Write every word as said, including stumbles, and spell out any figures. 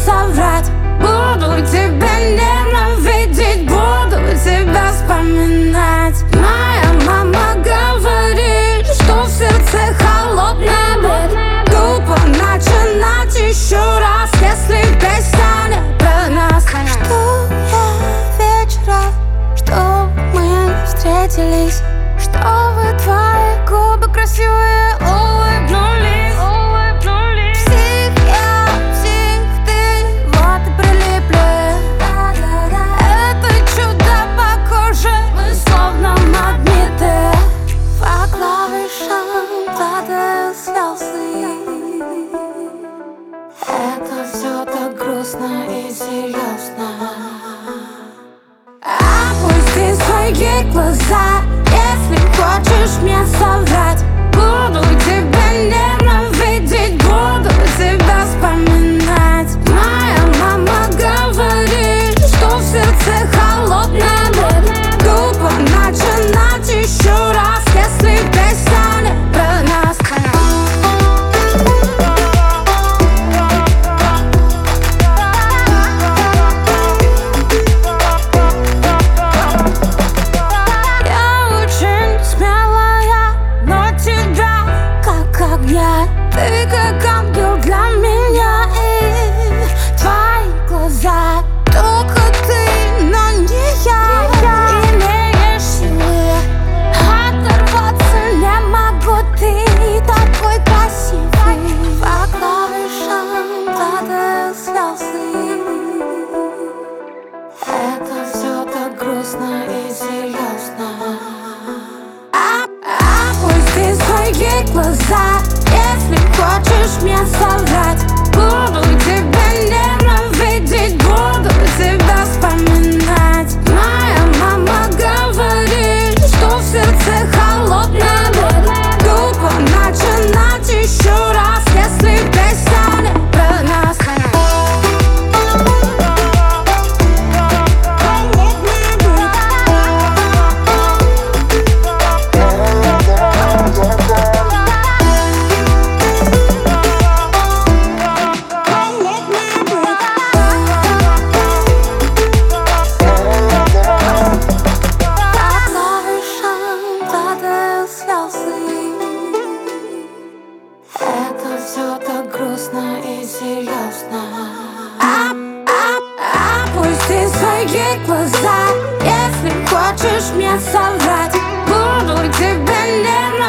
соврать. Буду тебя ненавидеть, буду тебя вспоминать. Моя мама говорит, что в сердце холодный лед. Глупо начинать еще раз, если песня не про нас. Жду я вечера, что мы встретились, чтобы твои губы красивые улыбнулись. Псих я, псих ты, вот и прилипли. Это чудо по коже, мы словно магниты. По клавишам падают слезы. Это все так грустно и серьезно. Опусти свои глаза, если хочешь мне соврать. Буду тебя ненавидеть, буду тебя вспоминать. Моя мама говорит, что в сердце холодный лед. Глупо начинать еще раз, если песня не про нас. Ты как ангел для меня, и твои глаза только ты, но не я. Имеешь силы оторваться не могу, ты такой красивый. По клавишам падают слезы. Это все так грустно и серьезно. Опусти свои глаза, если хочешь мне соврать. Буду тебя ненавидеть, буду тебя вспоминать. Моя мама говорит, что в сердце холодный лед. Глупо начинать еще раз, если песня не про нас. Это все так грустно и серьезно. Опусти свои глаза, если хочешь мне соврать. Буду тебя ненавидеть.